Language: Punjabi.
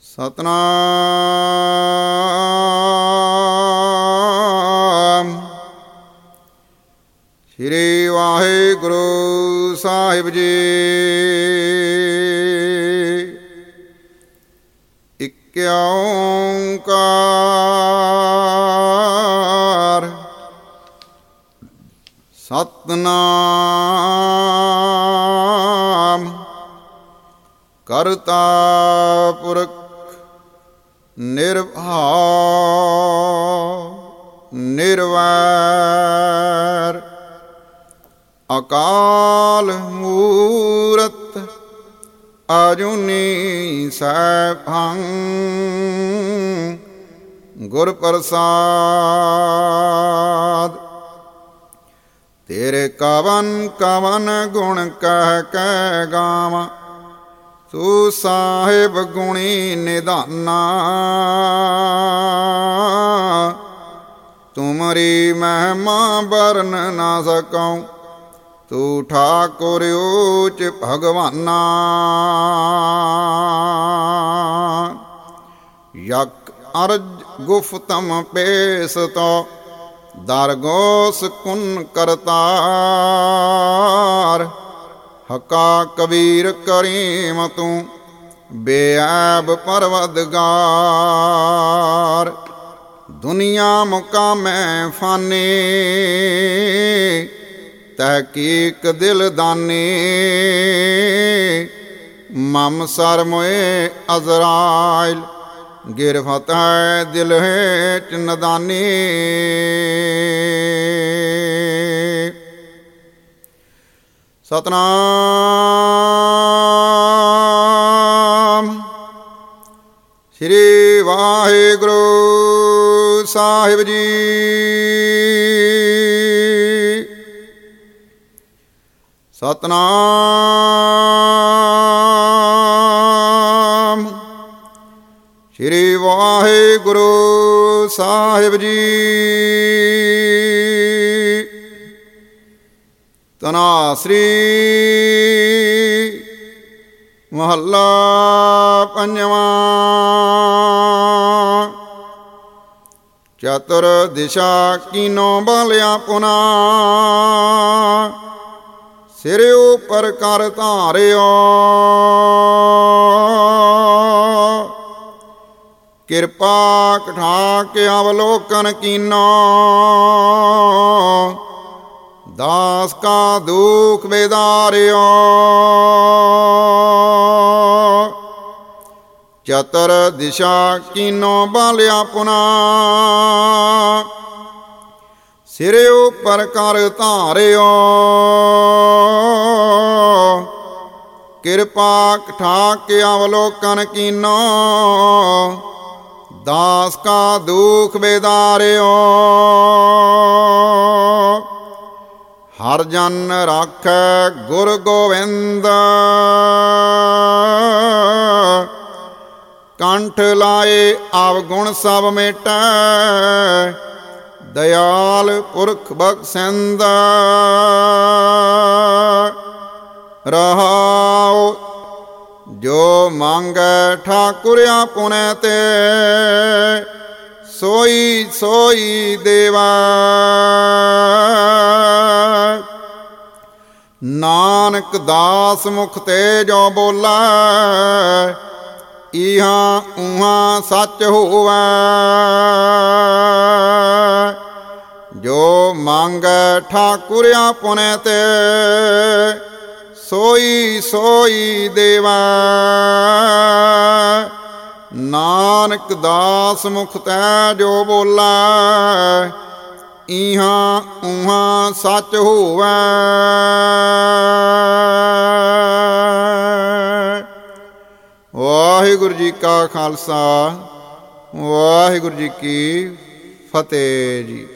ਸਤਨਾਮ ਸ੍ਰੀ ਵਾਹਿਗੁਰੂ ਸਾਹਿਬ ਜੀ। ਇਕ ਓਂਕਾਰ ਸਤਨਾਮ ਕਰਤਾ ਪੁਰਖ ਨਿਰਭਉ ਨਿਰਵੈਰ ਅਕਾਲ ਮੂਰਤ ਅਜੂਨੀ ਸੈਭੰ ਗੁਰ ਪ੍ਰਸਾਦ। ਤੇਰੇ ਕਵਨ ਕਵਨ ਗੁਣ ਕਹਿ ਕਹਿ ਗਾਵਾਂ, ਤੂੰ ਸਾਹਿਬ ਗੁਣੀ ਨਿਧਾਨਾ। ਤੁਮਰੀ ਮਹਿਮਾ ਵਰਨ ਨਾ ਸਕਉ, ਤੂੰ ਠਾਕੁਰ ਊਚ ਭਗਵਾਨਾ। ਯਕ ਅਰਜ ਗੁਫਤਮ ਪੇਸਤੋ, ਦਰਗੋਸ ਕੁਨ ਕਰਤਾਰ। ਹਕਾ ਕਬੀਰ ਕਰੀਮ ਤੂੰ, ਬੇਅੈਬ ਪਰਵਦਗਾਰ। ਦੁਨੀਆ ਮੁਕਾਮੈ ਫਾਨੀ, ਤਹਿਕੀਕ ਦਿਲ ਦਾਨੀ। ਮਮ ਸਰ ਮੋਏ ਅਜ਼ਰਾਇਲ, ਗਿਰਫਤ ਹੈ ਦਿਲ ਹੇਠ ਨਦਾਨੀ। ਸਤਨਾਮ ਸ੍ਰੀ ਵਾਹਿਗੁਰੂ ਸਾਹਿਬ ਜੀ। ਸਤਨਾਮ ਸ੍ਰੀ ਵਾਹਿਗੁਰੂ ਸਾਹਿਬ ਜੀ। ਧਨਾਸਰੀ ਮਹੱਲਾ ਪੰਜਵਾਂ। ਚਤੁਰ ਦਿਸ਼ਾ ਕੀਨੋ ਬਾਲਿਆ ਪੁਨਾ, ਸਿਰ ਉਪਰ ਕਰ ਧਾਰਿਓ। ਕਿਰਪਾ ਕਠਾਕ ਅਵਲੋਕਨ ਕੀਨੋ, ਦਾਸ ਕਾ ਦੁਖ ਬੇਦਾਰਿਓ। ਚਤੁਰ ਦਿਸ਼ਾ ਕੀਨੋ ਬਾਲਿਆ ਪੁਨਾ, ਸਿਰ ਉਪਰ ਕਰ ਧਾਰਿਓ। ਕਿਰਪਾ ਕਠਾਕ ਅਵਲੋਕਨ ਕੀਨੋ, ਦਾਸ ਕਾ ਦੁਖ ਬੇਦਾਰਿਓ। ਹਰ ਜਨ ਰਾਖੈ ਗੁਰ ਗੋਬਿੰਦ, ਕੰਠ ਲਾਏ ਅਵਗੁਣ ਸਭ ਮੇਟੈ। ਦਇਆਲ ਪੁਰਖ ਬਖਸ਼ਿੰਦ, ਰਹਾਉ ਜੋ ਮੰਗੈ ਠਾਕੁਰ ਆਪੁਨੈ ਤੇ। ਸੋਈ ਸੋਈ ਦੇਵਾ, ਨਾਨਕ ਦਾਸ ਮੁਖ ਤੇ ਜੋ ਬੋਲਾ। ਇਹਾਂ ਉਹਾਂ ਸੱਚ ਹੋਵੈ, ਜੋ ਮੰਗੈ ਠਾਕੁਰ ਆਪੁਨੈ ਤੇ। ਸੋਈ ਸੋਈ ਦੇਵਾ, ਨਾਨਕ ਦਾਸ ਮੁਖ ਤੈ ਜੋ ਬੋਲਾ। ਇਹਾਂ ਉਹਾਂ ਸੱਚ ਹੋਵੈ। ਵਾਹਿਗੁਰੂ ਜੀ ਕਾ ਖਾਲਸਾ, ਵਾਹਿਗੁਰੂ ਜੀ ਕੀ ਫਤਿਹ ਜੀ।